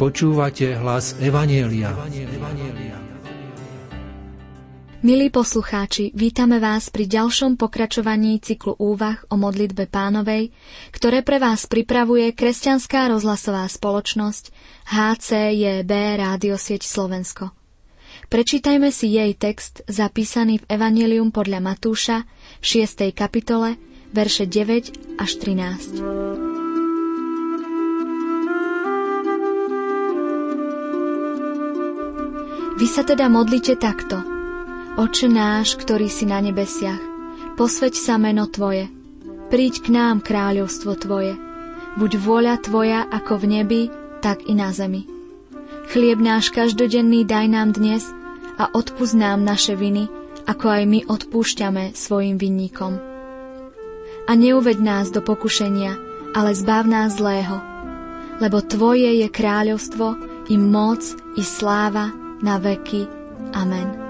Počúvate hlas Evanjelia. Milí poslucháči, vítame vás pri ďalšom pokračovaní cyklu úvah o modlitbe Pánovej, ktoré pre vás pripravuje kresťanská rozhlasová spoločnosť HCJB Rádiosieť Slovensko. Prečítajme si jej text zapísaný v Evanjelium podľa Matúša v 6. kapitole, verše 9 až 13. Vy sa teda modlite takto: Otče náš, ktorý si na nebesiach, posväť sa meno Tvoje, príď k nám kráľovstvo Tvoje, buď vôľa Tvoja ako v nebi, tak i na zemi. Chlieb náš každodenný daj nám dnes a odpusť nám naše viny, ako aj my odpúšťame svojim vinníkom. A neuveď nás do pokušenia, ale zbav nás zlého, lebo Tvoje je kráľovstvo, i moc, i sláva na veky. Amen.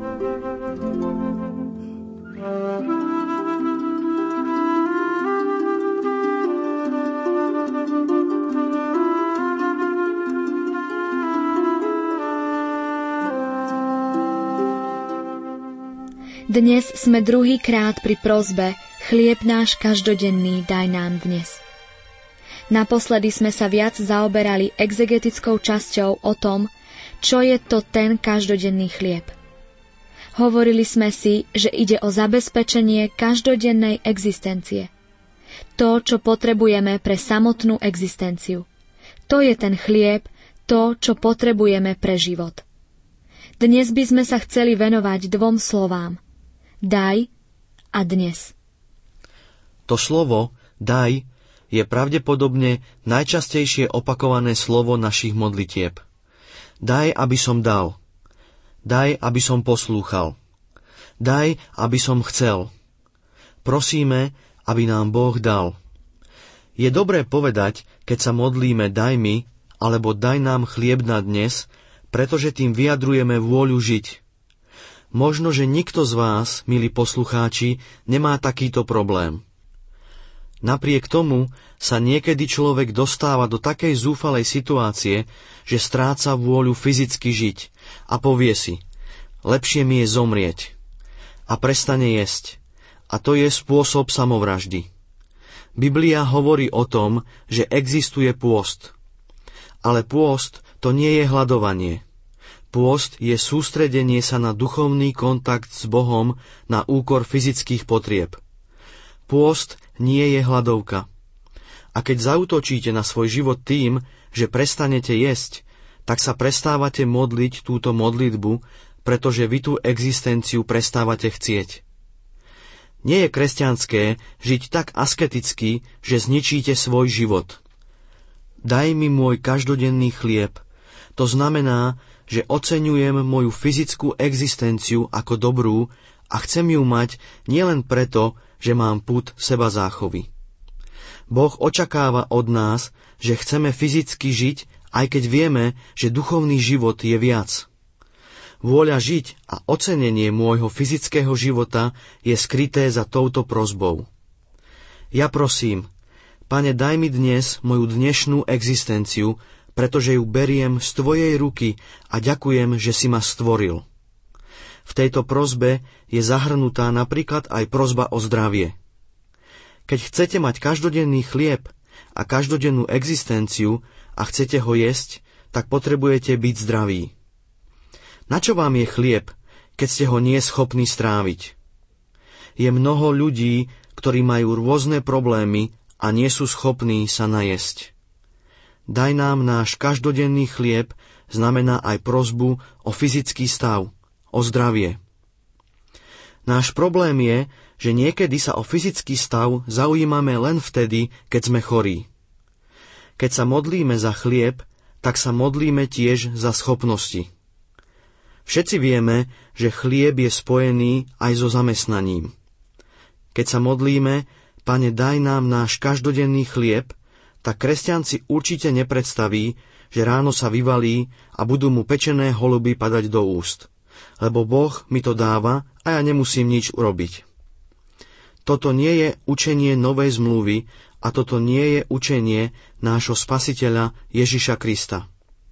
Dnes sme druhýkrát pri prosbe Chlieb náš každodenný daj nám dnes. Naposledy sme sa viac zaoberali exegetickou časťou o tom, čo je to ten každodenný chlieb. Hovorili sme si, že ide o zabezpečenie každodennej existencie. To, čo potrebujeme pre samotnú existenciu. To je ten chlieb, to, čo potrebujeme pre život. Dnes by sme sa chceli venovať dvom slovám. Daj a dnes. To slovo daj je pravdepodobne najčastejšie opakované slovo našich modlitieb. Daj, aby som dal. Daj, aby som poslúchal. Daj, aby som chcel. Prosíme, aby nám Boh dal. Je dobré povedať, keď sa modlíme daj mi, alebo daj nám chlieb na dnes, pretože tým vyjadrujeme vôľu žiť. Možno, že nikto z vás, milí poslucháči, nemá takýto problém. Napriek tomu sa niekedy človek dostáva do takej zúfalej situácie, že stráca vôľu fyzicky žiť a povie si: lepšie mi je zomrieť. A prestane jesť. A to je spôsob samovraždy. Biblia hovorí o tom, že existuje pôst. Ale pôst to nie je hladovanie. Pôst je sústredenie sa na duchovný kontakt s Bohom na úkor fyzických potrieb. Pôst nie je hladovka. A keď zaútočíte na svoj život tým, že prestanete jesť, tak sa prestávate modliť túto modlitbu, pretože vy tú existenciu prestávate chcieť. Nie je kresťanské žiť tak asketicky, že zničíte svoj život. Daj mi môj každodenný chlieb. To znamená, že oceňujem moju fyzickú existenciu ako dobrú a chcem ju mať nielen preto, že mám pud seba záchovy. Boh očakáva od nás, že chceme fyzicky žiť, aj keď vieme, že duchovný život je viac. Vôľa žiť a ocenenie môjho fyzického života je skryté za touto prosbou. Ja prosím: Pane, daj mi dnes moju dnešnú existenciu, pretože ju beriem z Tvojej ruky a ďakujem, že si ma stvoril. V tejto prosbe je zahrnutá napríklad aj prosba o zdravie. Keď chcete mať každodenný chlieb a každodennú existenciu a chcete ho jesť, tak potrebujete byť zdraví. Na čo vám je chlieb, keď ste ho nie schopní stráviť? Je mnoho ľudí, ktorí majú rôzne problémy a nie sú schopní sa najesť. Daj nám náš každodenný chlieb znamená aj prosbu o fyzický stav, o zdravie. Náš problém je, že niekedy sa o fyzický stav zaujímame len vtedy, keď sme chorí. Keď sa modlíme za chlieb, tak sa modlíme tiež za schopnosti. Všetci vieme, že chlieb je spojený aj so zamestnaním. Keď sa modlíme: Pane, daj nám náš každodenný chlieb, tak kresťan si určite nepredstaví, že ráno sa vyvalí a budú mu pečené holuby padať do úst. Lebo Boh mi to dáva a ja nemusím nič urobiť. Toto nie je učenie novej zmluvy a toto nie je učenie nášho Spasiteľa Ježiša Krista.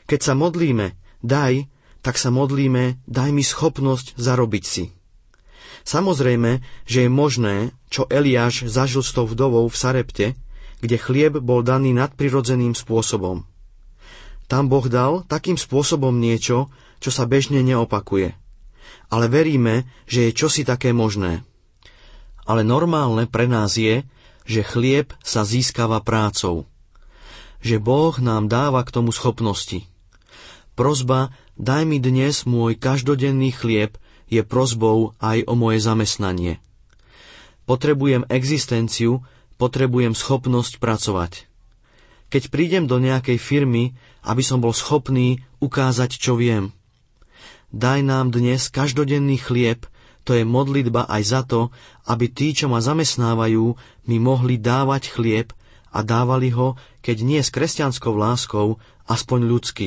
Keď sa modlíme, tak sa modlíme, daj mi schopnosť zarobiť si. Samozrejme, že je možné, čo Eliáš zažil s tou vdovou v Sarepte, kde chlieb bol daný nadprirodzeným spôsobom. Tam Boh dal takým spôsobom niečo, čo sa bežne neopakuje. Ale veríme, že je čosi také možné. Ale normálne pre nás je, že chlieb sa získava prácou. Že Boh nám dáva k tomu schopnosti. Prosba, daj mi dnes môj každodenný chlieb, je prosbou aj o moje zamestnanie. Potrebujem existenciu, potrebujem schopnosť pracovať. Keď prídem do nejakej firmy, aby som bol schopný ukázať, čo viem. Daj nám dnes každodenný chlieb, to je modlitba aj za to, aby tí, čo ma zamestnávajú, mi mohli dávať chlieb a dávali ho, keď nie s kresťanskou láskou, aspoň ľudsky.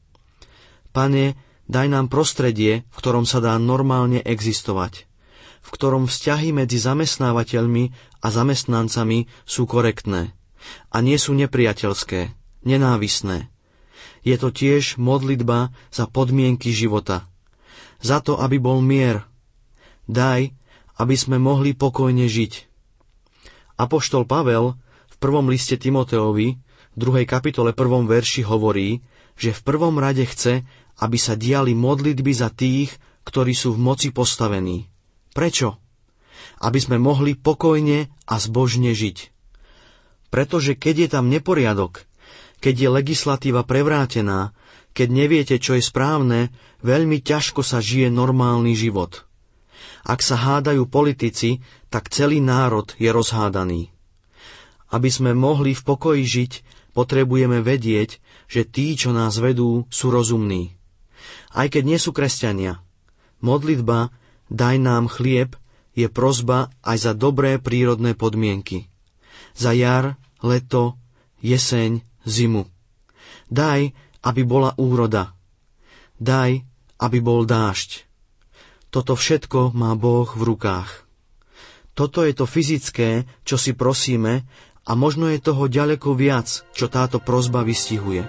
Pane, daj nám prostredie, v ktorom sa dá normálne existovať, v ktorom vzťahy medzi zamestnávateľmi a zamestnancami sú korektné a nie sú nepriateľské, nenávisné. Je to tiež modlitba za podmienky života, za to, aby bol mier. Daj, aby sme mohli pokojne žiť. Apoštol Pavel v 1. liste Timoteovi, 2. kapitole 1. verši hovorí, že v prvom rade chce, aby sa diali modlitby za tých, ktorí sú v moci postavení. Prečo? Aby sme mohli pokojne a zbožne žiť. Pretože keď je tam neporiadok, keď je legislatíva prevrátená, keď neviete, čo je správne, veľmi ťažko sa žije normálny život. Ak sa hádajú politici, tak celý národ je rozhádaný. Aby sme mohli v pokoji žiť, potrebujeme vedieť, že tí, čo nás vedú, sú rozumní. Aj keď nie sú kresťania. Modlitba, daj nám chlieb, je prosba aj za dobré prírodné podmienky. Za jar, leto, jeseň, zimu. Daj, aby bola úroda. Daj, aby bol dážď. Toto všetko má Boh v rukách. Toto je to fyzické, čo si prosíme, a možno je toho ďaleko viac, čo táto prosba vystihuje.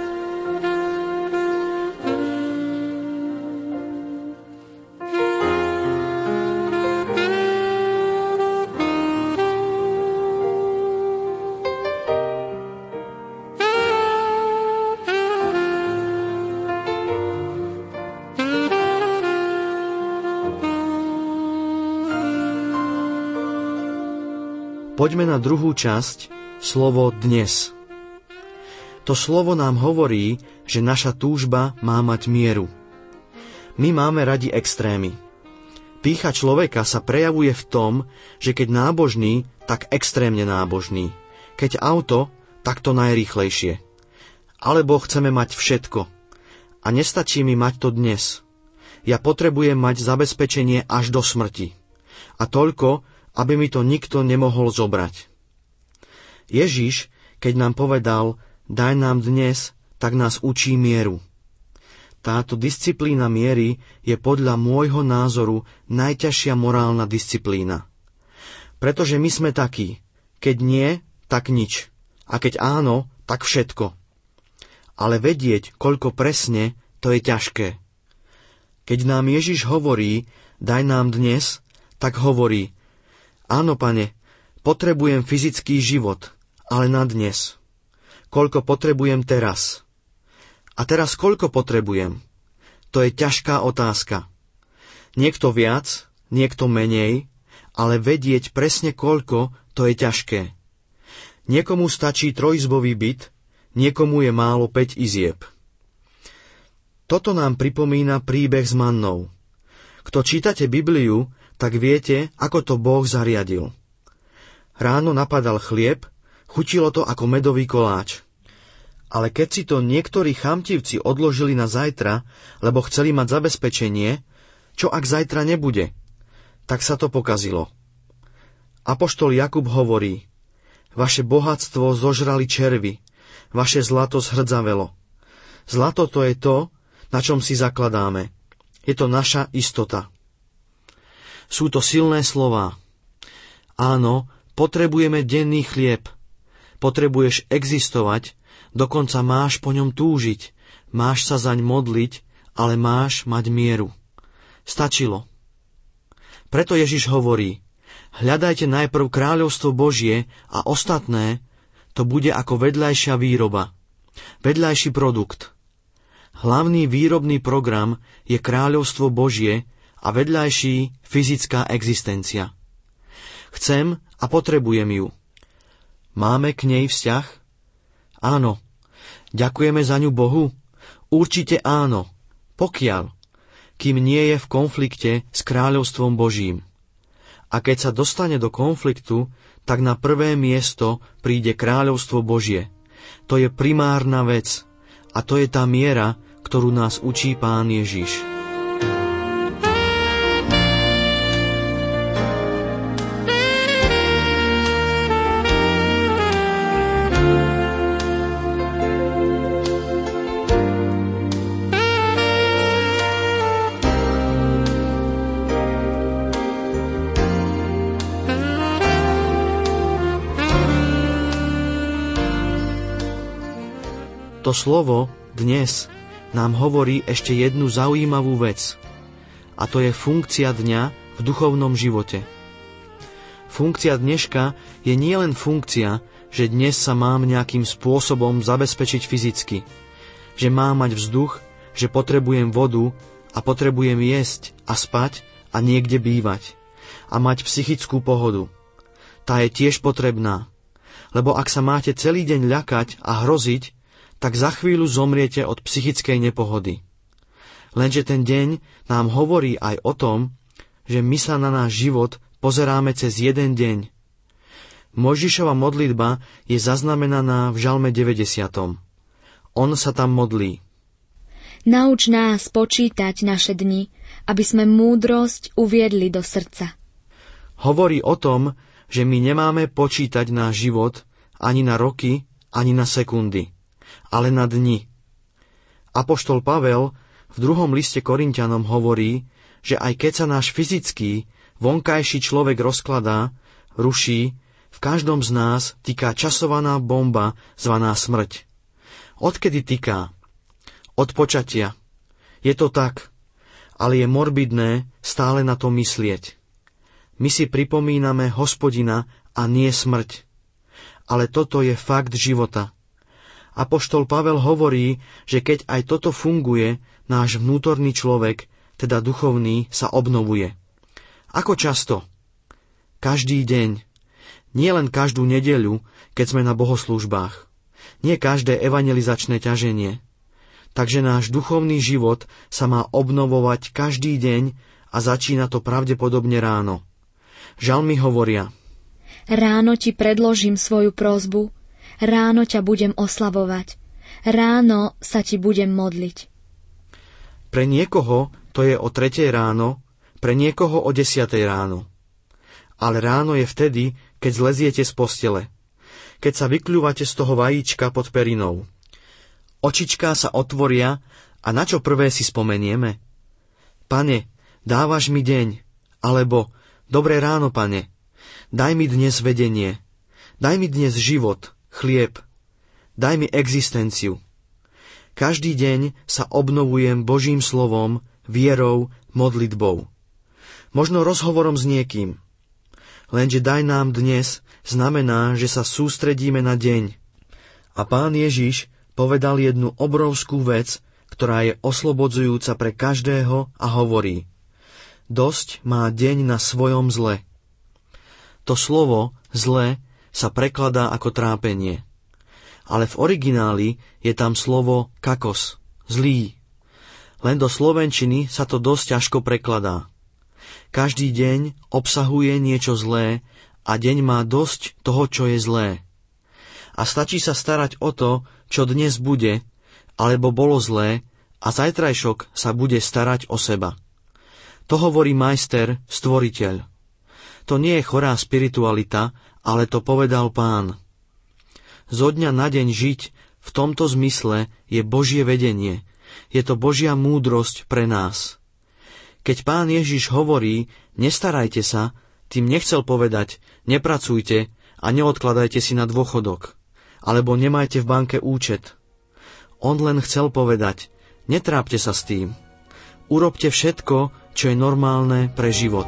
Poďme na druhú časť, slovo dnes. To slovo nám hovorí, že naša túžba má mať mieru. My máme radi extrémy. Pýcha človeka sa prejavuje v tom, že keď nábožný, tak extrémne nábožný. Keď auto, tak to najrýchlejšie. Alebo chceme mať všetko. A nestačí mi mať to dnes. Ja potrebujem mať zabezpečenie až do smrti. A toľko, aby mi to nikto nemohol zobrať. Ježiš, keď nám povedal, daj nám dnes, tak nás učí mieru. Táto disciplína miery je podľa môjho názoru najťažšia morálna disciplína. Pretože my sme takí, keď nie, tak nič. A keď áno, tak všetko. Ale vedieť, koľko presne, to je ťažké. Keď nám Ježiš hovorí, daj nám dnes, tak hovorí, áno, Pane, potrebujem fyzický život, ale na dnes. Koľko potrebujem teraz? A teraz koľko potrebujem? To je ťažká otázka. Niekto viac, niekto menej, ale vedieť presne koľko, to je ťažké. Niekomu stačí trojizbový byt, niekomu je málo 5 izieb. Toto nám pripomína príbeh s mannou. Kto čítate Bibliu, tak viete, ako to Boh zariadil. Ráno napadal chlieb, chutilo to ako medový koláč. Ale keď si to niektorí chamtivci odložili na zajtra, lebo chceli mať zabezpečenie, čo ak zajtra nebude, tak sa to pokazilo. Apoštol Jakub hovorí, vaše bohatstvo zožrali červy, vaše zlato zhrdzavelo. Zlato to je to, na čom si zakladáme. Je to naša istota. Sú to silné slová. Áno, potrebujeme denný chlieb. Potrebuješ existovať, dokonca máš po ňom túžiť, máš sa zaň modliť, ale máš mať mieru. Stačilo. Preto Ježiš hovorí, hľadajte najprv kráľovstvo Božie a ostatné to bude ako vedľajšia výroba, vedľajší produkt. Hlavný výrobný program je kráľovstvo Božie a vedľajší fyzická existencia. Chcem a potrebujem ju. Máme k nej vzťah? Áno. Ďakujeme za ňu Bohu? Určite áno, pokiaľ, kým nie je v konflikte s kráľovstvom Božím. A keď sa dostane do konfliktu, tak na prvé miesto príde kráľovstvo Božie. To je primárna vec a to je tá miera, ktorú nás učí Pán Ježiš. To slovo dnes nám hovorí ešte jednu zaujímavú vec. A to je funkcia dňa v duchovnom živote. Funkcia dneška je nielen funkcia, že dnes sa mám nejakým spôsobom zabezpečiť fyzicky. Že mám mať vzduch, že potrebujem vodu a potrebujem jesť a spať a niekde bývať. A mať psychickú pohodu. Tá je tiež potrebná. Lebo ak sa máte celý deň ľakať a hroziť, tak za chvíľu zomriete od psychickej nepohody. Lenže ten deň nám hovorí aj o tom, že my sa na náš život pozeráme cez jeden deň. Mojžišova modlitba je zaznamenaná v Žalme 90. On sa tam modlí. Nauč nás počítať naše dni, aby sme múdrosť uviedli do srdca. Hovorí o tom, že my nemáme počítať náš život ani na roky, ani na sekundy, ale na dni. Apoštol Pavel v 2. liste Korinťanom hovorí, že aj keď sa náš fyzický, vonkajší človek rozkladá, ruší, v každom z nás tiká časovaná bomba zvaná smrť. Odkedy tiká? Od počatia. Je to tak, ale je morbidné stále na to myslieť. My si pripomíname Hospodina a nie smrť. Ale toto je fakt života. Apoštol Pavel hovorí, že keď aj toto funguje, náš vnútorný človek, teda duchovný, sa obnovuje. Ako často? Každý deň. Nie len každú nedeľu, keď sme na bohoslúžbách. Nie každé evangelizačné ťaženie. Takže náš duchovný život sa má obnovovať každý deň a začína to pravdepodobne ráno. Žalmy hovoria: Ráno ti predložím svoju prosbu, ráno ťa budem oslavovať, ráno sa ti budem modliť. Pre niekoho to je o 3:00 ráno, pre niekoho o 10:00 ráno. Ale ráno je vtedy, keď zleziete z postele, keď sa vykľúvate z toho vajíčka pod perinou. Očičká sa otvoria a na čo prvé si spomenieme? Pane, dávaš mi deň, alebo dobré ráno, Pane, daj mi dnes vedenie, daj mi dnes život, chlieb, daj mi existenciu. Každý deň sa obnovujem Božím slovom, vierou, modlitbou. Možno rozhovorom s niekým. Lenže daj nám dnes znamená, že sa sústredíme na deň. A Pán Ježiš povedal jednu obrovskú vec, ktorá je oslobodzujúca pre každého a hovorí: dosť má deň na svojom zle. To slovo zle sa prekladá ako trápenie. Ale v origináli je tam slovo kakos, zlý. Len do slovenčiny sa to dosť ťažko prekladá. Každý deň obsahuje niečo zlé a deň má dosť toho, čo je zlé. A stačí sa starať o to, čo dnes bude, alebo bolo zlé, a zajtrajšok sa bude starať o seba. To hovorí majster, stvoriteľ. To nie je chorá spiritualita, ale to povedal Pán. Zo dňa na deň žiť v tomto zmysle je Božie vedenie. Je to Božia múdrosť pre nás. Keď Pán Ježiš hovorí, nestarajte sa, tým nechcel povedať, nepracujte a neodkladajte si na dôchodok, alebo nemajte v banke účet. On len chcel povedať, netrápte sa s tým. Urobte všetko, čo je normálne pre život.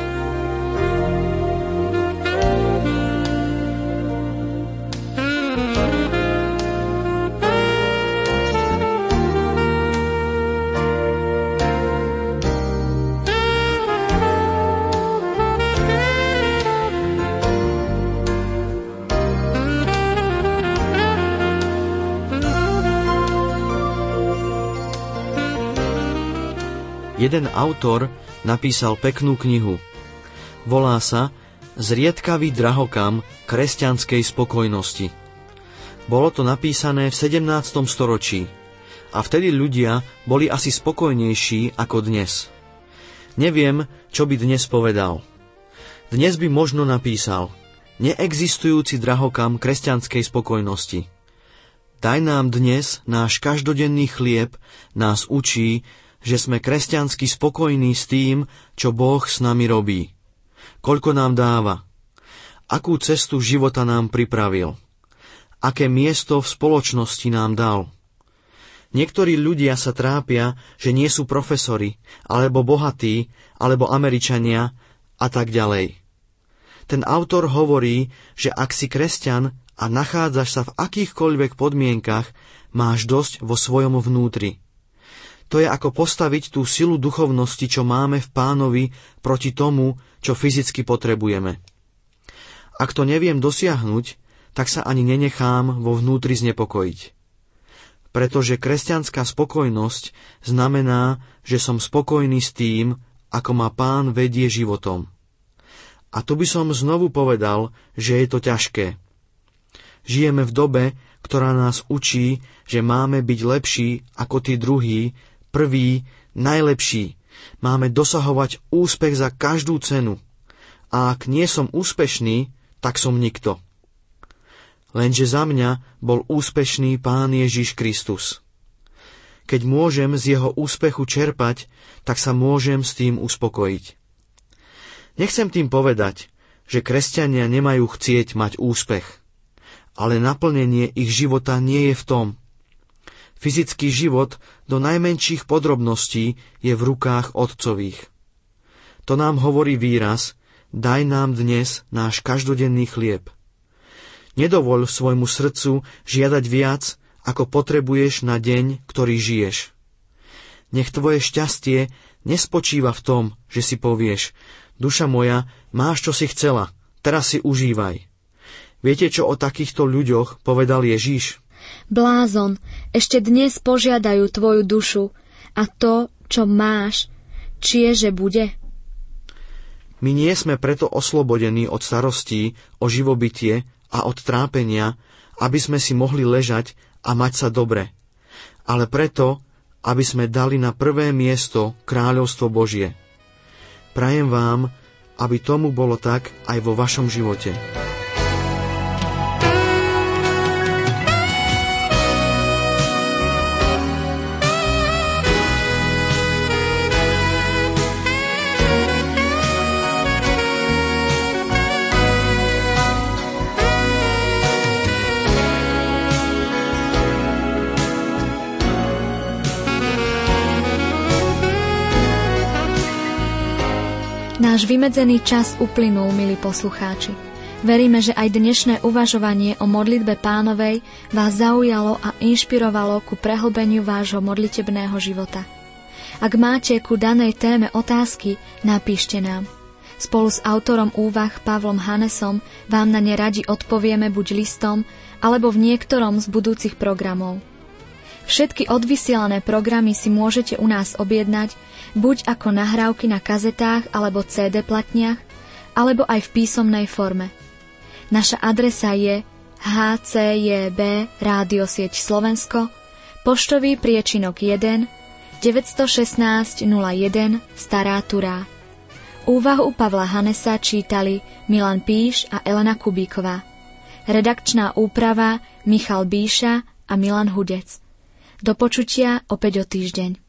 Jeden autor napísal peknú knihu. Volá sa Zriedkavý drahokam kresťanskej spokojnosti. Bolo to napísané v 17. storočí a vtedy ľudia boli asi spokojnejší ako dnes. Neviem, čo by dnes povedal. Dnes by možno napísal neexistujúci drahokam kresťanskej spokojnosti. Daj nám dnes náš každodenný chlieb nás učí, že sme kresťansky spokojní s tým, čo Boh s nami robí. Koľko nám dáva. Akú cestu života nám pripravil. Aké miesto v spoločnosti nám dal. Niektorí ľudia sa trápia, že nie sú profesori, alebo bohatí, alebo Američania a tak ďalej. Ten autor hovorí, že ak si kresťan a nachádzaš sa v akýchkoľvek podmienkach, máš dosť vo svojom vnútri. To je ako postaviť tú silu duchovnosti, čo máme v Pánovi, proti tomu, čo fyzicky potrebujeme. Ak to neviem dosiahnuť, tak sa ani nenechám vo vnútri znepokojiť. Pretože kresťanská spokojnosť znamená, že som spokojný s tým, ako ma Pán vedie životom. A tu by som znovu povedal, že je to ťažké. Žijeme v dobe, ktorá nás učí, že máme byť lepší ako tí druhí, prvý, najlepší. Máme dosahovať úspech za každú cenu. A ak nie som úspešný, tak som nikto. Lenže za mňa bol úspešný Pán Ježiš Kristus. Keď môžem z jeho úspechu čerpať, tak sa môžem s tým uspokojiť. Nechcem tým povedať, že kresťania nemajú chcieť mať úspech, ale naplnenie ich života nie je v tom. Fyzický život do najmenších podrobností je v rukách Otcových. To nám hovorí výraz, daj nám dnes náš každodenný chlieb. Nedovoľ svojmu srdcu žiadať viac, ako potrebuješ na deň, ktorý žiješ. Nech tvoje šťastie nespočíva v tom, že si povieš, duša moja, máš, čo si chcela, teraz si užívaj. Viete, čo o takýchto ľuďoch povedal Ježiš? Blázon, ešte dnes požiadajú tvoju dušu a to, čo máš, čieže bude? My nie sme preto oslobodení od starostí o živobytie a od trápenia, aby sme si mohli ležať a mať sa dobre, ale preto, aby sme dali na prvé miesto kráľovstvo Božie. Prajem vám, aby tomu bolo tak aj vo vašom živote. Náš vymedzený čas uplynul, milí poslucháči. Veríme, že aj dnešné uvažovanie o modlitbe Pánovej vás zaujalo a inšpirovalo ku prehlbeniu vášho modlitebného života. Ak máte ku danej téme otázky, napíšte nám. Spolu s autorom úvah Pavlom Hanesom vám na ne radi odpovieme buď listom, alebo v niektorom z budúcich programov. Všetky odvysielané programy si môžete u nás objednať buď ako nahrávky na kazetách alebo CD platniach, alebo aj v písomnej forme. Naša adresa je HCJB Rádiosieť Slovensko, poštový priečinok 1 916 01 Stará Turá. Úvahu Pavla Hanesa čítali Milan Píš a Elena Kubíková. Redakčná úprava Michal Bíša a Milan Hudec. Do počutia opäť o týždeň.